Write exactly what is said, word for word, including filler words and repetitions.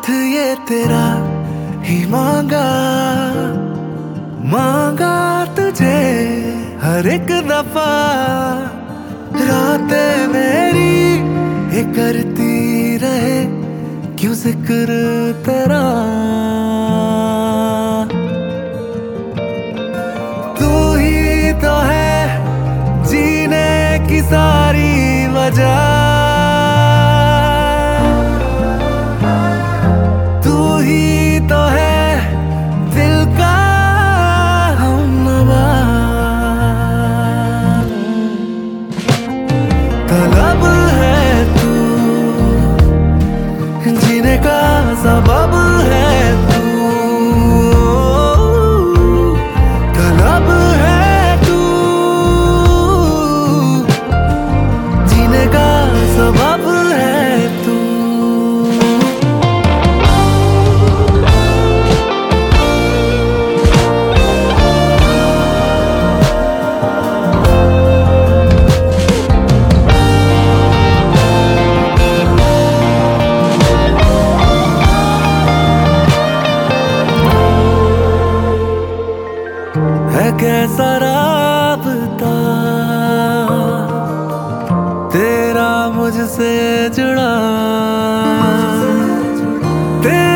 साथ ये तेरा ही मांगा, मांगा तुझे हर एक दफा। रातें मेरी ये करती रहे क्यों जिक्र तेरा। तू ही तो है जीने की सारी वजह, तू ही तो है दिल का हमनवा। तलब है तू जीने का सबब है तू, तलब है तू जीने का सबब है तू। है कैसा राबता तेरा मुझसे जुड़ा, तेरा